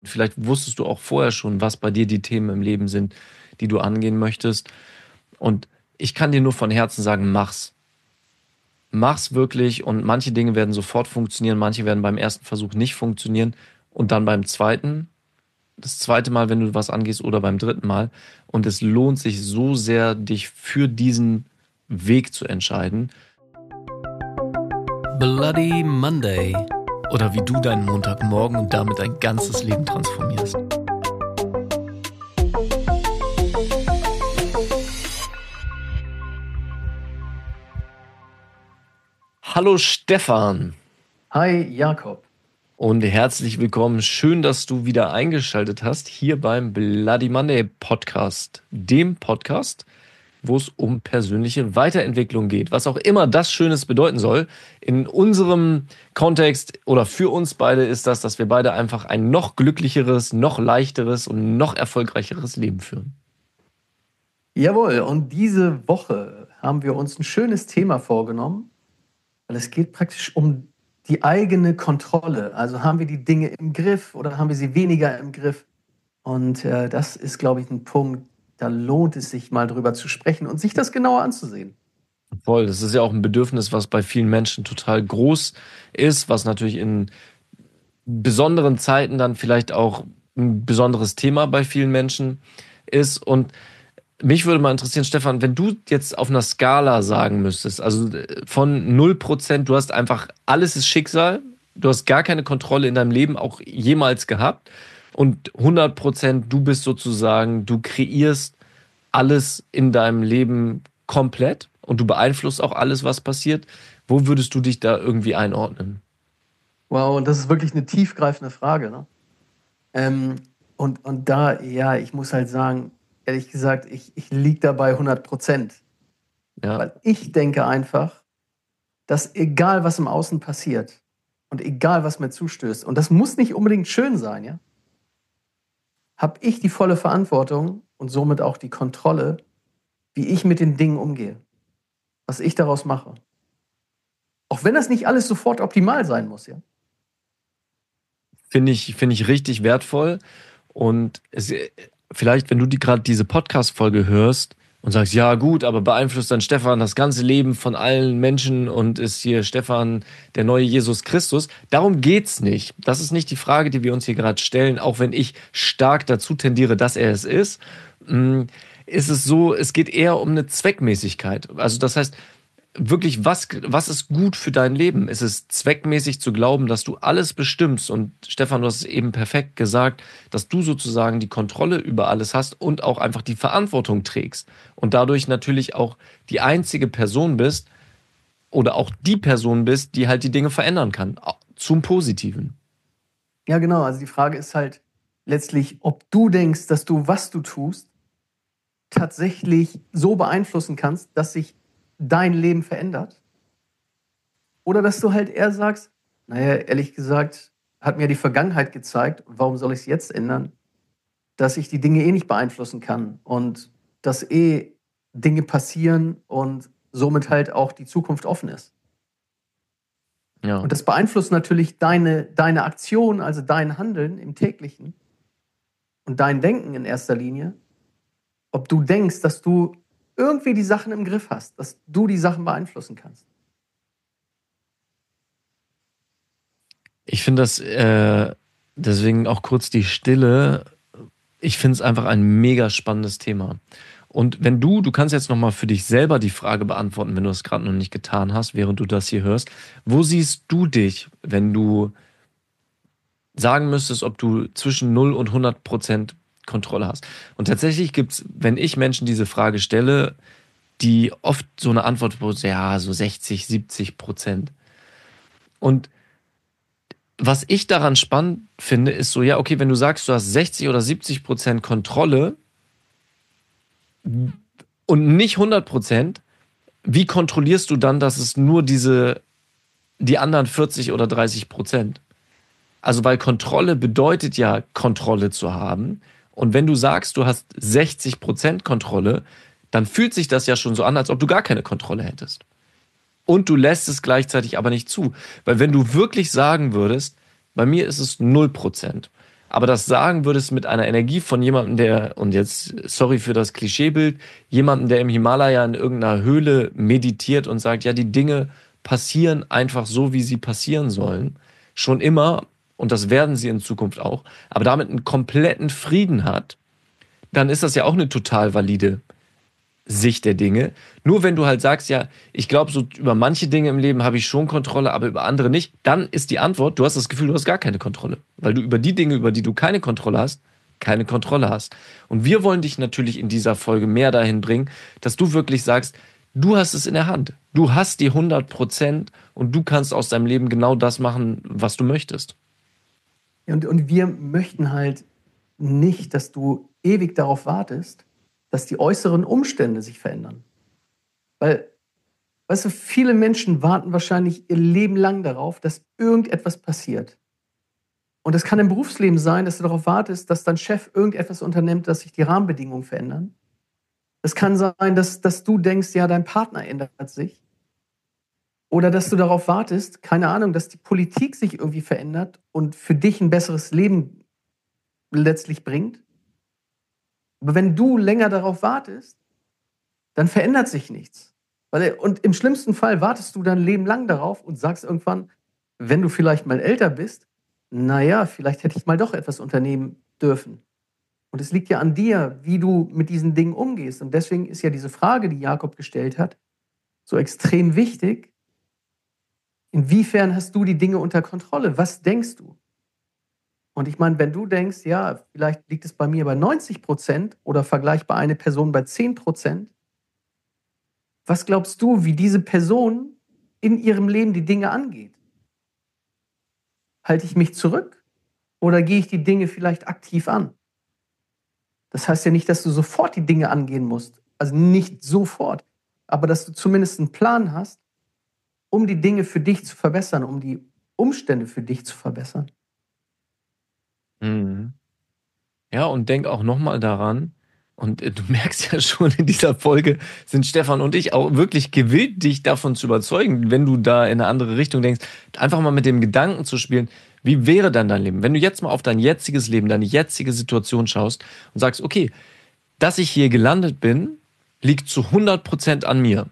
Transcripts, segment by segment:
Vielleicht wusstest du auch vorher schon, was bei dir die Themen im Leben sind, die du angehen möchtest. Und ich kann dir nur von Herzen sagen, mach's. Mach's wirklich und manche Dinge werden sofort funktionieren, manche werden beim ersten Versuch nicht funktionieren und dann beim zweiten, das zweite Mal, wenn du was angehst oder beim dritten Mal. Und es lohnt sich so sehr, dich für diesen Weg zu entscheiden. Bloody Monday. Oder wie du deinen Montagmorgen und damit dein ganzes Leben transformierst. Hallo Stefan. Hi Jakob. Und herzlich willkommen. Schön, dass du wieder eingeschaltet hast hier beim Bloody Monday Podcast. Dem Podcast, wo es um persönliche Weiterentwicklung geht. Was auch immer das Schönes bedeuten soll. In unserem Kontext oder für uns beide ist das, dass wir beide einfach ein noch glücklicheres, noch leichteres und noch erfolgreicheres Leben führen. Jawohl, und diese Woche haben wir uns ein schönes Thema vorgenommen, weil es geht praktisch um die eigene Kontrolle. Also haben wir die Dinge im Griff oder haben wir sie weniger im Griff? Und das ist, glaube ich, ein Punkt, da lohnt es sich mal drüber zu sprechen und sich das genauer anzusehen. Voll, das ist ja auch ein Bedürfnis, was bei vielen Menschen total groß ist, was natürlich in besonderen Zeiten dann vielleicht auch ein besonderes Thema bei vielen Menschen ist. Und mich würde mal interessieren, Stefan, wenn du jetzt auf einer Skala sagen müsstest, also von 0%, du hast einfach, alles ist Schicksal, du hast gar keine Kontrolle in deinem Leben auch jemals gehabt und 100%, du bist sozusagen, du kreierst alles in deinem Leben komplett und du beeinflusst auch alles, was passiert. Wo würdest du dich da irgendwie einordnen? Wow, und das ist wirklich eine tiefgreifende Frage, ne? Und da, ja, ich muss halt sagen, ehrlich gesagt, ich liege da bei 100%. Ja, Weil ich denke einfach, dass egal was im Außen passiert und egal was mir zustößt, und das muss nicht unbedingt schön sein, ja, habe ich die volle Verantwortung und somit auch die Kontrolle, wie ich mit den Dingen umgehe, was ich daraus mache. Auch wenn das nicht alles sofort optimal sein muss, ja. finde ich richtig wertvoll. Und vielleicht, wenn du gerade diese Podcast-Folge hörst und sagst, ja gut, aber beeinflusst dann Stefan das ganze Leben von allen Menschen und ist hier Stefan der neue Jesus Christus? Darum geht's nicht. Das ist nicht die Frage, die wir uns hier gerade stellen, auch wenn ich stark dazu tendiere, dass er es ist. Ist es so, es geht eher um eine Zweckmäßigkeit. Also das heißt, wirklich, was ist gut für dein Leben? Ist es zweckmäßig zu glauben, dass du alles bestimmst? Und Stefan, du hast es eben perfekt gesagt, dass du sozusagen die Kontrolle über alles hast und auch einfach die Verantwortung trägst. Und dadurch natürlich auch die einzige Person bist oder auch die Person bist, die halt die Dinge verändern kann. Zum Positiven. Ja, genau. Also die Frage ist halt letztlich, ob du denkst, dass du, was du tust, tatsächlich so beeinflussen kannst, dass sich dein Leben verändert. Oder dass du halt eher sagst, naja, ehrlich gesagt, hat mir die Vergangenheit gezeigt, und warum soll ich es jetzt ändern, dass ich die Dinge eh nicht beeinflussen kann und dass eh Dinge passieren und somit halt auch die Zukunft offen ist. Ja. Und das beeinflusst natürlich deine Aktion, also dein Handeln im täglichen und dein Denken in erster Linie, ob du denkst, dass du irgendwie die Sachen im Griff hast, dass du die Sachen beeinflussen kannst. Ich finde das, deswegen auch kurz die Stille. Ich finde es einfach ein mega spannendes Thema. Und wenn du kannst jetzt nochmal für dich selber die Frage beantworten, wenn du es gerade noch nicht getan hast, während du das hier hörst. Wo siehst du dich, wenn du sagen müsstest, ob du zwischen 0 und 100% Kontrolle hast? Und tatsächlich gibt's, wenn ich Menschen diese Frage stelle, die oft so eine Antwort, wo ja, so 60, 70%. Und was ich daran spannend finde, ist so, ja, okay, wenn du sagst, du hast 60 oder 70% Kontrolle und nicht 100%, wie kontrollierst du dann, dass es nur die anderen 40 oder 30%? Also, weil Kontrolle bedeutet ja, Kontrolle zu haben. Und wenn du sagst, du hast 60% Kontrolle, dann fühlt sich das ja schon so an, als ob du gar keine Kontrolle hättest. Und du lässt es gleichzeitig aber nicht zu. Weil wenn du wirklich sagen würdest, bei mir ist es 0%. aber das sagen würdest mit einer Energie von jemandem, der, und jetzt, sorry für das Klischeebild, jemandem, der im Himalaya in irgendeiner Höhle meditiert und sagt, ja, die Dinge passieren einfach so, wie sie passieren sollen, schon immer, und das werden sie in Zukunft auch, aber damit einen kompletten Frieden hat, dann ist das ja auch eine total valide Sicht der Dinge. Nur wenn du halt sagst, ja, ich glaube, so über manche Dinge im Leben habe ich schon Kontrolle, aber über andere nicht, dann ist die Antwort, du hast das Gefühl, du hast gar keine Kontrolle. Weil du über die Dinge, über die du keine Kontrolle hast, keine Kontrolle hast. Und wir wollen dich natürlich in dieser Folge mehr dahin bringen, dass du wirklich sagst, du hast es in der Hand. Du hast die 100% und du kannst aus deinem Leben genau das machen, was du möchtest. Und wir möchten halt nicht, dass du ewig darauf wartest, dass die äußeren Umstände sich verändern. Weil, weißt du, viele Menschen warten wahrscheinlich ihr Leben lang darauf, dass irgendetwas passiert. Und es kann im Berufsleben sein, dass du darauf wartest, dass dein Chef irgendetwas unternimmt, dass sich die Rahmenbedingungen verändern. Es kann sein, dass du denkst, ja, dein Partner ändert sich. Oder dass du darauf wartest, keine Ahnung, dass die Politik sich irgendwie verändert und für dich ein besseres Leben letztlich bringt. Aber wenn du länger darauf wartest, dann verändert sich nichts. Und im schlimmsten Fall wartest du dein Leben lang darauf und sagst irgendwann, wenn du vielleicht mal älter bist, naja, vielleicht hätte ich mal doch etwas unternehmen dürfen. Und es liegt ja an dir, wie du mit diesen Dingen umgehst. Und deswegen ist ja diese Frage, die Jakob gestellt hat, so extrem wichtig. Inwiefern hast du die Dinge unter Kontrolle? Was denkst du? Und ich meine, wenn du denkst, ja, vielleicht liegt es bei mir bei 90% oder vergleichbar eine Person bei 10%, was glaubst du, wie diese Person in ihrem Leben die Dinge angeht? Halte ich mich zurück oder gehe ich die Dinge vielleicht aktiv an? Das heißt ja nicht, dass du sofort die Dinge angehen musst. Also nicht sofort, aber dass du zumindest einen Plan hast, um die Dinge für dich zu verbessern, um die Umstände für dich zu verbessern. Mhm. Ja, und denk auch nochmal daran, und du merkst ja schon, in dieser Folge sind Stefan und ich auch wirklich gewillt, dich davon zu überzeugen, wenn du da in eine andere Richtung denkst, einfach mal mit dem Gedanken zu spielen, wie wäre dann dein Leben? Wenn du jetzt mal auf dein jetziges Leben, deine jetzige Situation schaust und sagst, okay, dass ich hier gelandet bin, liegt zu 100% an mir.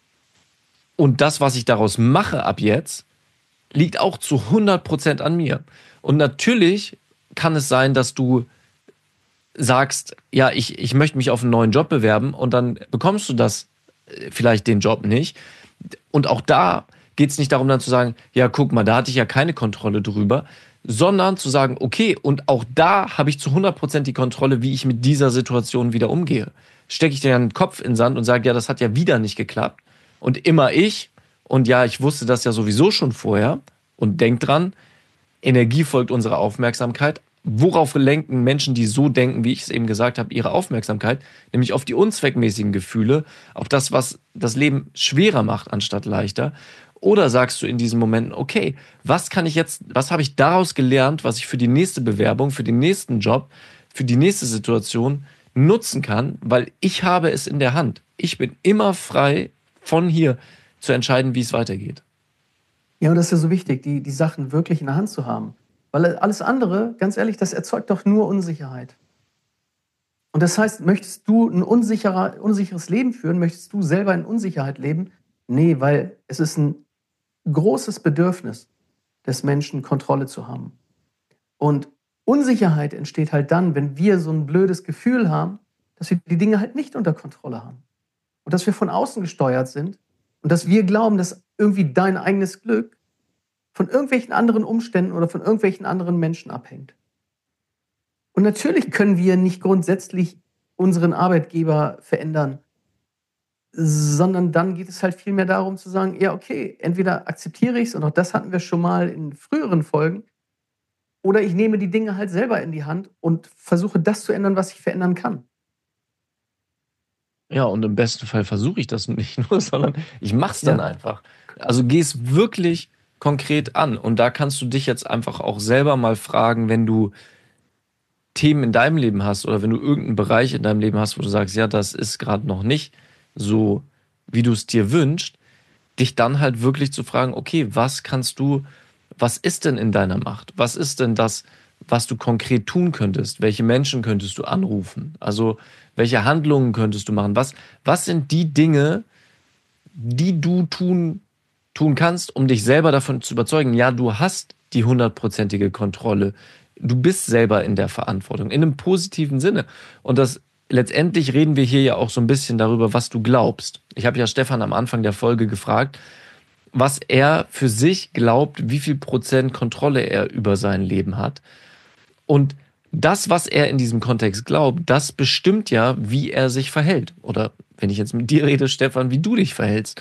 Und das, was ich daraus mache ab jetzt, liegt auch zu 100% an mir. Und natürlich kann es sein, dass du sagst, ja, ich möchte mich auf einen neuen Job bewerben und dann bekommst du das vielleicht den Job nicht. Und auch da geht es nicht darum, dann zu sagen, ja, guck mal, da hatte ich ja keine Kontrolle drüber, sondern zu sagen, okay, und auch da habe ich zu 100% die Kontrolle, wie ich mit dieser Situation wieder umgehe. Stecke ich dir einen Kopf in den Sand und sage, ja, das hat ja wieder nicht geklappt. Und immer ich, und ja, ich wusste das ja sowieso schon vorher, und denk dran, Energie folgt unserer Aufmerksamkeit. Worauf lenken Menschen, die so denken, wie ich es eben gesagt habe, ihre Aufmerksamkeit? Nämlich auf die unzweckmäßigen Gefühle, auf das, was das Leben schwerer macht, anstatt leichter. Oder sagst du in diesen Momenten, okay, was habe ich daraus gelernt, was ich für die nächste Bewerbung, für den nächsten Job, für die nächste Situation nutzen kann, weil ich habe es in der Hand. Ich bin immer frei, von hier zu entscheiden, wie es weitergeht. Ja, und das ist ja so wichtig, die Sachen wirklich in der Hand zu haben. Weil alles andere, ganz ehrlich, das erzeugt doch nur Unsicherheit. Und das heißt, möchtest du ein unsicheres Leben führen? Möchtest du selber in Unsicherheit leben? Nee, weil es ist ein großes Bedürfnis des Menschen, Kontrolle zu haben. Und Unsicherheit entsteht halt dann, wenn wir so ein blödes Gefühl haben, dass wir die Dinge halt nicht unter Kontrolle haben. Und dass wir von außen gesteuert sind und dass wir glauben, dass irgendwie dein eigenes Glück von irgendwelchen anderen Umständen oder von irgendwelchen anderen Menschen abhängt. Und natürlich können wir nicht grundsätzlich unseren Arbeitgeber verändern, sondern dann geht es halt vielmehr darum zu sagen, ja, okay, entweder akzeptiere ich es, und auch das hatten wir schon mal in früheren Folgen, oder ich nehme die Dinge halt selber in die Hand und versuche das zu ändern, was ich verändern kann. Ja, und im besten Fall versuche ich das nicht nur, sondern ich mache es dann Ja. einfach. Also geh es wirklich konkret an. Und da kannst du dich jetzt einfach auch selber mal fragen, wenn du Themen in deinem Leben hast oder wenn du irgendeinen Bereich in deinem Leben hast, wo du sagst, ja, das ist gerade noch nicht so, wie du es dir wünschst, dich dann halt wirklich zu fragen, okay, was ist denn in deiner Macht? Was ist denn das, was du konkret tun könntest. Welche Menschen könntest du anrufen? Also welche Handlungen könntest du machen? Was sind die Dinge, die du tun kannst, um dich selber davon zu überzeugen, ja, du hast die 100%ige Kontrolle. Du bist selber in der Verantwortung, in einem positiven Sinne. Und das letztendlich reden wir hier ja auch so ein bisschen darüber, was du glaubst. Ich habe ja Stefan am Anfang der Folge gefragt, was er für sich glaubt, wie viel Prozent Kontrolle er über sein Leben hat. Und das, was er in diesem Kontext glaubt, das bestimmt ja, wie er sich verhält. Oder wenn ich jetzt mit dir rede, Stefan, wie du dich verhältst.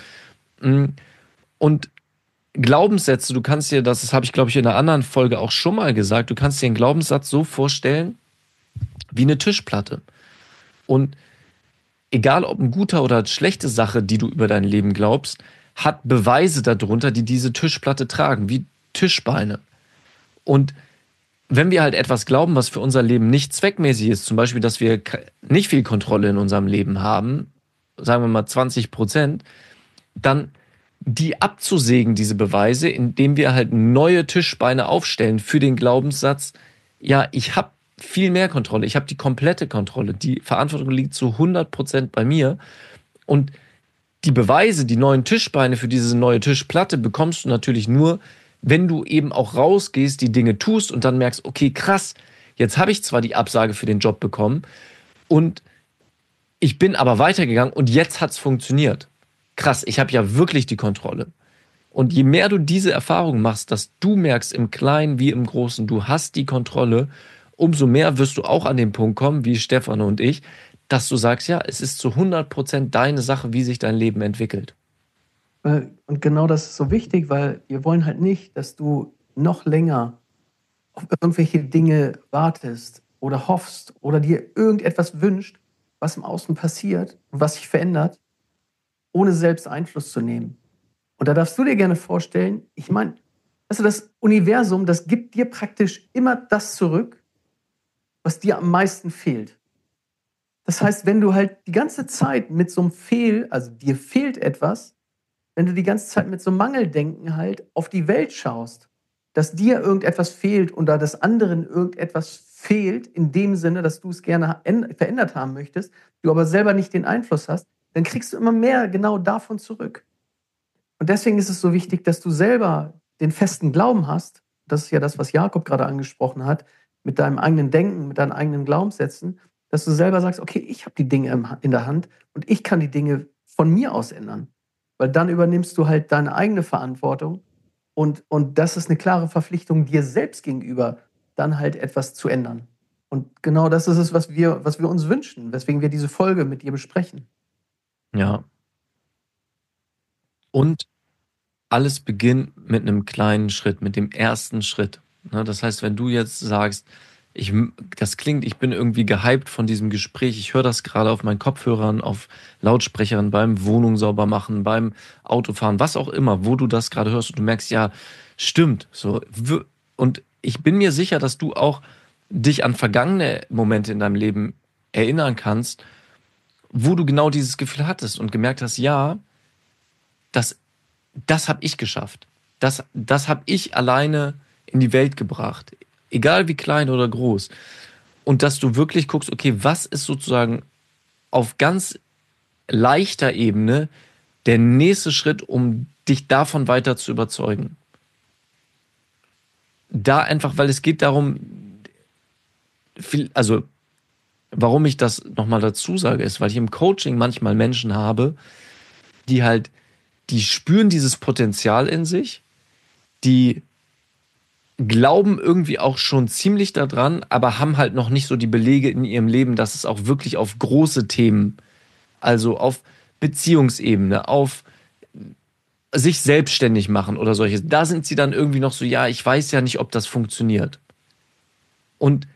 Und Glaubenssätze, du kannst dir, das habe ich glaube ich in einer anderen Folge auch schon mal gesagt, du kannst dir einen Glaubenssatz so vorstellen wie eine Tischplatte. Und egal ob eine gute oder schlechte Sache, die du über dein Leben glaubst, hat Beweise darunter, die diese Tischplatte tragen, wie Tischbeine. Und wenn wir halt etwas glauben, was für unser Leben nicht zweckmäßig ist, zum Beispiel, dass wir nicht viel Kontrolle in unserem Leben haben, sagen wir mal 20%, dann die abzusägen, diese Beweise, indem wir halt neue Tischbeine aufstellen für den Glaubenssatz, ja, ich habe viel mehr Kontrolle, ich habe die komplette Kontrolle, die Verantwortung liegt zu 100% bei mir und die Beweise, die neuen Tischbeine für diese neue Tischplatte bekommst du natürlich nur, wenn du eben auch rausgehst, die Dinge tust und dann merkst, okay, krass, jetzt habe ich zwar die Absage für den Job bekommen und ich bin aber weitergegangen und jetzt hat es funktioniert. Krass, ich habe ja wirklich die Kontrolle. Und je mehr du diese Erfahrung machst, dass du merkst, im Kleinen wie im Großen, du hast die Kontrolle, umso mehr wirst du auch an den Punkt kommen, wie Stefan und ich, dass du sagst, ja, es ist zu 100% deine Sache, wie sich dein Leben entwickelt. Und genau das ist so wichtig, weil wir wollen halt nicht, dass du noch länger auf irgendwelche Dinge wartest oder hoffst oder dir irgendetwas wünscht, was im Außen passiert und was sich verändert, ohne selbst Einfluss zu nehmen. Und da darfst du dir gerne vorstellen, ich meine, also das Universum, das gibt dir praktisch immer das zurück, was dir am meisten fehlt. Das heißt, wenn du halt die ganze Zeit mit so einem also dir fehlt etwas, wenn du die ganze Zeit mit so einem Mangeldenken halt auf die Welt schaust, dass dir irgendetwas fehlt und da des anderen irgendetwas fehlt, in dem Sinne, dass du es gerne verändert haben möchtest, du aber selber nicht den Einfluss hast, dann kriegst du immer mehr genau davon zurück. Und deswegen ist es so wichtig, dass du selber den festen Glauben hast. Das ist ja das, was Jakob gerade angesprochen hat, mit deinem eigenen Denken, mit deinen eigenen Glaubenssätzen, dass du selber sagst, okay, ich habe die Dinge in der Hand und ich kann die Dinge von mir aus ändern. Weil dann übernimmst du halt deine eigene Verantwortung und das ist eine klare Verpflichtung dir selbst gegenüber, dann halt etwas zu ändern. Und genau das ist es, was wir uns wünschen, weswegen wir diese Folge mit dir besprechen. Ja. Und alles beginnt mit einem kleinen Schritt, mit dem ersten Schritt. Das heißt, wenn du jetzt sagst, ich bin irgendwie gehypt von diesem Gespräch, ich höre das gerade auf meinen Kopfhörern, auf Lautsprechern, beim Wohnung sauber machen, beim Autofahren, was auch immer, wo du das gerade hörst und du merkst, ja, stimmt, so. Und ich bin mir sicher, dass du auch dich an vergangene Momente in deinem Leben erinnern kannst, wo du genau dieses Gefühl hattest und gemerkt hast, ja, das habe ich geschafft. Das habe ich alleine in die Welt gebracht. Egal wie klein oder groß. Und dass du wirklich guckst, okay, was ist sozusagen auf ganz leichter Ebene der nächste Schritt, um dich davon weiter zu überzeugen. Da einfach, weil es geht darum, warum ich das nochmal dazu sage, ist, weil ich im Coaching manchmal Menschen habe, die spüren dieses Potenzial in sich, die glauben irgendwie auch schon ziemlich daran, aber haben halt noch nicht so die Belege in ihrem Leben, dass es auch wirklich auf große Themen, also auf Beziehungsebene, auf sich selbstständig machen oder solches, da sind sie dann irgendwie noch so, ja, ich weiß ja nicht, ob das funktioniert. Und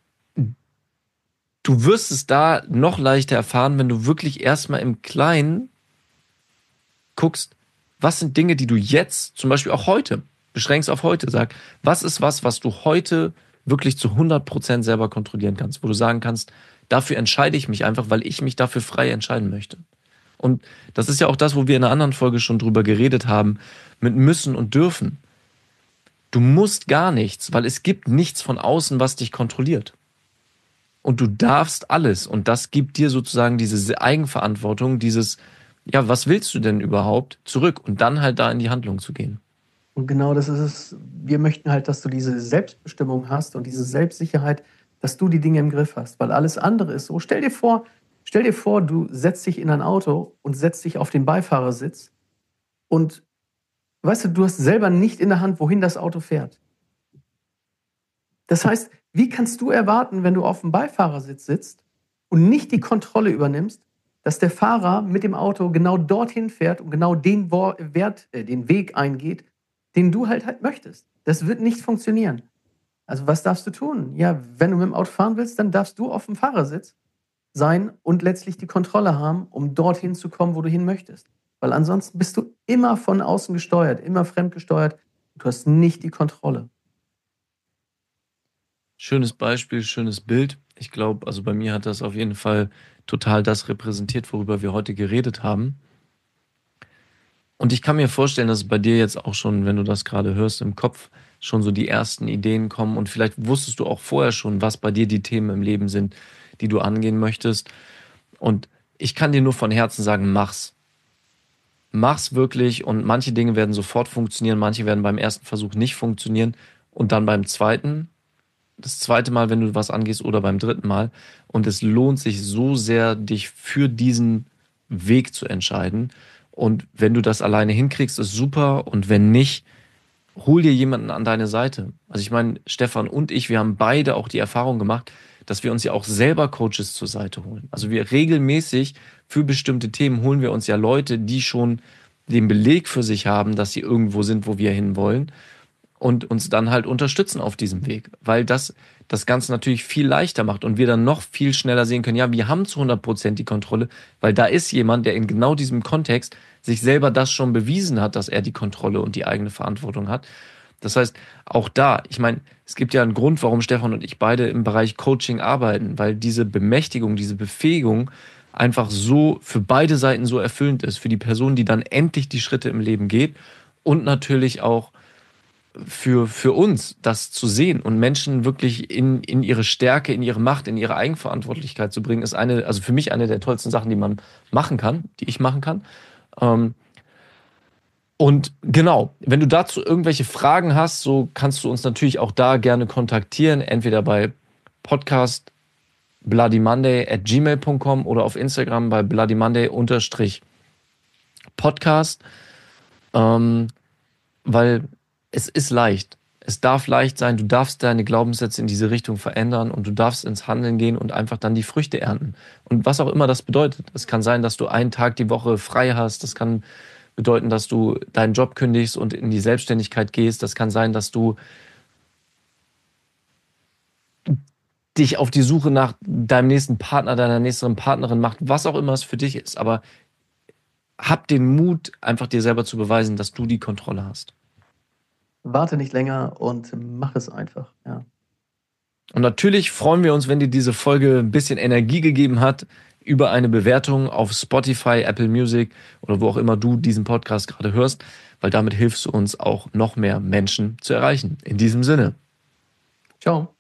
du wirst es da noch leichter erfahren, wenn du wirklich erstmal im Kleinen guckst, was sind Dinge, die du jetzt, zum Beispiel auch heute, beschränkst auf heute, sag, was ist was du heute wirklich zu 100% selber kontrollieren kannst, wo du sagen kannst, dafür entscheide ich mich einfach, weil ich mich dafür frei entscheiden möchte. Und das ist ja auch das, wo wir in einer anderen Folge schon drüber geredet haben, mit müssen und dürfen. Du musst gar nichts, weil es gibt nichts von außen, was dich kontrolliert. Und du darfst alles. Und das gibt dir sozusagen diese Eigenverantwortung, dieses, ja, was willst du denn überhaupt, zurück und dann halt da in die Handlung zu gehen. Und genau das ist es. Wir möchten halt, dass du diese Selbstbestimmung hast und diese Selbstsicherheit, dass du die Dinge im Griff hast. Weil alles andere ist so. Stell dir vor, du setzt dich in ein Auto und setzt dich auf den Beifahrersitz und weißt du hast selber nicht in der Hand, wohin das Auto fährt. Das heißt, wie kannst du erwarten, wenn du auf dem Beifahrersitz sitzt und nicht die Kontrolle übernimmst, dass der Fahrer mit dem Auto genau dorthin fährt und genau den Weg eingeht, den du halt möchtest? Das wird nicht funktionieren. Also was darfst du tun? Ja, wenn du mit dem Auto fahren willst, dann darfst du auf dem Fahrersitz sein und letztlich die Kontrolle haben, um dorthin zu kommen, wo du hin möchtest. Weil ansonsten bist du immer von außen gesteuert, immer fremdgesteuert. Du hast nicht die Kontrolle. Schönes Beispiel, schönes Bild. Ich glaube, also bei mir hat das auf jeden Fall total das repräsentiert, worüber wir heute geredet haben. Und ich kann mir vorstellen, dass es bei dir jetzt auch schon, wenn du das gerade hörst, im Kopf schon so die ersten Ideen kommen. Und vielleicht wusstest du auch vorher schon, was bei dir die Themen im Leben sind, die du angehen möchtest. Und ich kann dir nur von Herzen sagen, mach's. Mach's wirklich und manche Dinge werden sofort funktionieren, manche werden beim ersten Versuch nicht funktionieren und dann beim zweiten, das zweite Mal, wenn du was angehst oder beim dritten Mal. Und es lohnt sich so sehr, dich für diesen Weg zu entscheiden. Und wenn du das alleine hinkriegst, ist super. Und wenn nicht, hol dir jemanden an deine Seite. Also ich meine, Stefan und ich, wir haben beide auch die Erfahrung gemacht, dass wir uns ja auch selber Coaches zur Seite holen. Also wir regelmäßig für bestimmte Themen holen wir uns ja Leute, die schon den Beleg für sich haben, dass sie irgendwo sind, wo wir hinwollen und uns dann halt unterstützen auf diesem Weg, weil das Ganze natürlich viel leichter macht und wir dann noch viel schneller sehen können, ja, wir haben zu 100% die Kontrolle, weil da ist jemand, der in genau diesem Kontext sich selber das schon bewiesen hat, dass er die Kontrolle und die eigene Verantwortung hat. Das heißt, auch da, ich meine, es gibt ja einen Grund, warum Stefan und ich beide im Bereich Coaching arbeiten, weil diese Bemächtigung, diese Befähigung einfach so für beide Seiten so erfüllend ist, für die Person, die dann endlich die Schritte im Leben geht und natürlich auch für uns, das zu sehen und Menschen wirklich in ihre Stärke, in ihre Macht, in ihre Eigenverantwortlichkeit zu bringen, ist also für mich eine der tollsten Sachen, die man machen kann, die ich machen kann. Und genau, wenn du dazu irgendwelche Fragen hast, so kannst du uns natürlich auch da gerne kontaktieren, entweder bei Podcast bloodymonday@gmail.com oder auf Instagram bei bloodymonday_podcast, weil es ist leicht. Es darf leicht sein, du darfst deine Glaubenssätze in diese Richtung verändern und du darfst ins Handeln gehen und einfach dann die Früchte ernten. Und was auch immer das bedeutet. Es kann sein, dass du einen Tag die Woche frei hast. Das kann bedeuten, dass du deinen Job kündigst und in die Selbstständigkeit gehst. Das kann sein, dass du dich auf die Suche nach deinem nächsten Partner, deiner nächsten Partnerin macht, was auch immer es für dich ist. Aber hab den Mut, einfach dir selber zu beweisen, dass du die Kontrolle hast. Warte nicht länger und mach es einfach. Ja. Und natürlich freuen wir uns, wenn dir diese Folge ein bisschen Energie gegeben hat, über eine Bewertung auf Spotify, Apple Music oder wo auch immer du diesen Podcast gerade hörst, weil damit hilfst du uns auch noch mehr Menschen zu erreichen. In diesem Sinne. Ciao.